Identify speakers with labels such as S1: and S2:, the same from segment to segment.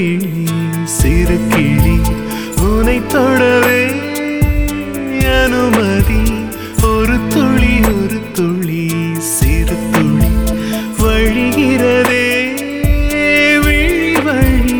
S1: கிளி சிறு கிளி உனை தொடவே அனுமதி ஒரு துளி சிறு துளி வழிகிறதே விழி வழி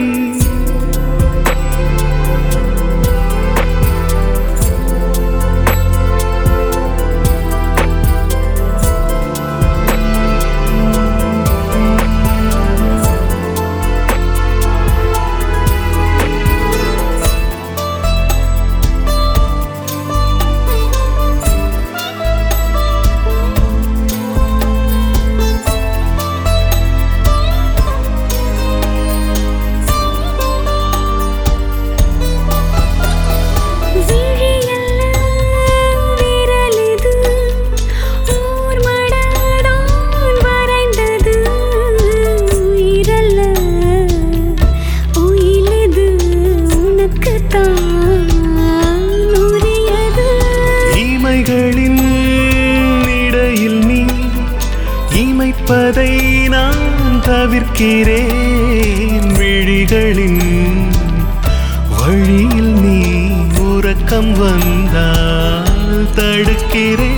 S1: இடையில் நீ இமைப்பதை நான் தவிர்க்கிறேன் விழிகளின் வழியில் நீ உறக்கம் வந்தால் தடுக்கிறேன்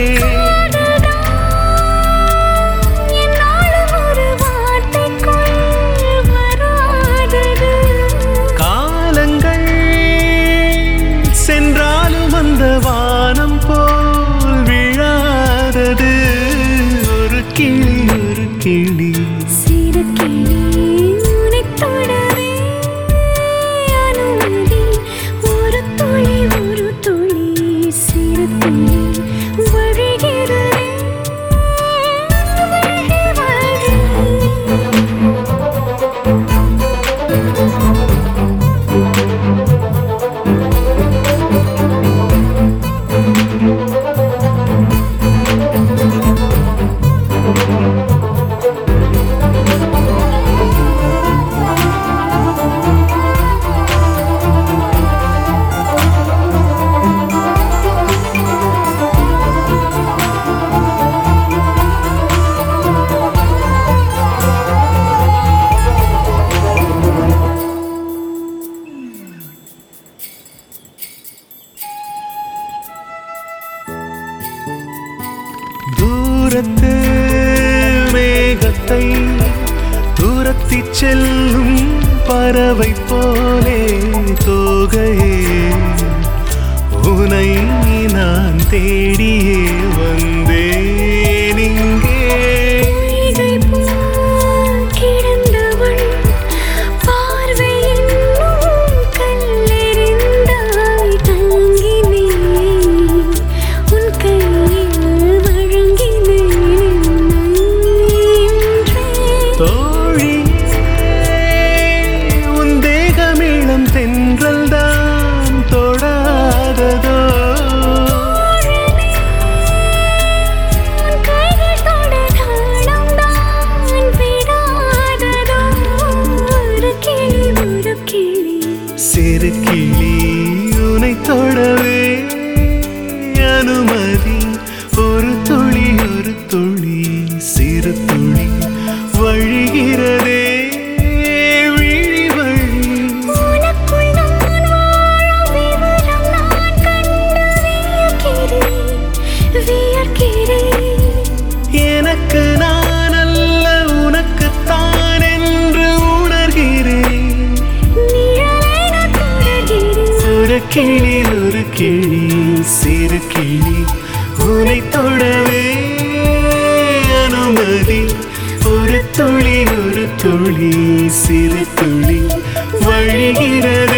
S1: காலங்கள் சென்றாலும் அந்த வானம் போல் விழாதது ஒரு கிளி
S2: சிறு கிளி உனை தொடவே அனுமதி ஒரு துளி சிறு துளி வழிகிறதே
S1: தூரத்து மேகத்தை துரத்தி செல்லும் பறவை போலே தோகையே உனை நான் தேடியே வந்தேன் இங்கே தென்றல் தான் தொடாததோ
S2: கைகள் தொடர்ந்தாலும் தான் விடாததோ ஒரு கிளி
S1: சிறு கிளி உனை தொடவே அனுமதி ஒரு துளி சிறு துளி வழிகிறதே எனக்கு நான் அல்ல உனக்குத்தான் என்று உணர்கிறேன் ஒரு கிளி சிறு கிளி உனை தொடவே அனுமதி ஒரு துளி சிறு துளி வழிகிறது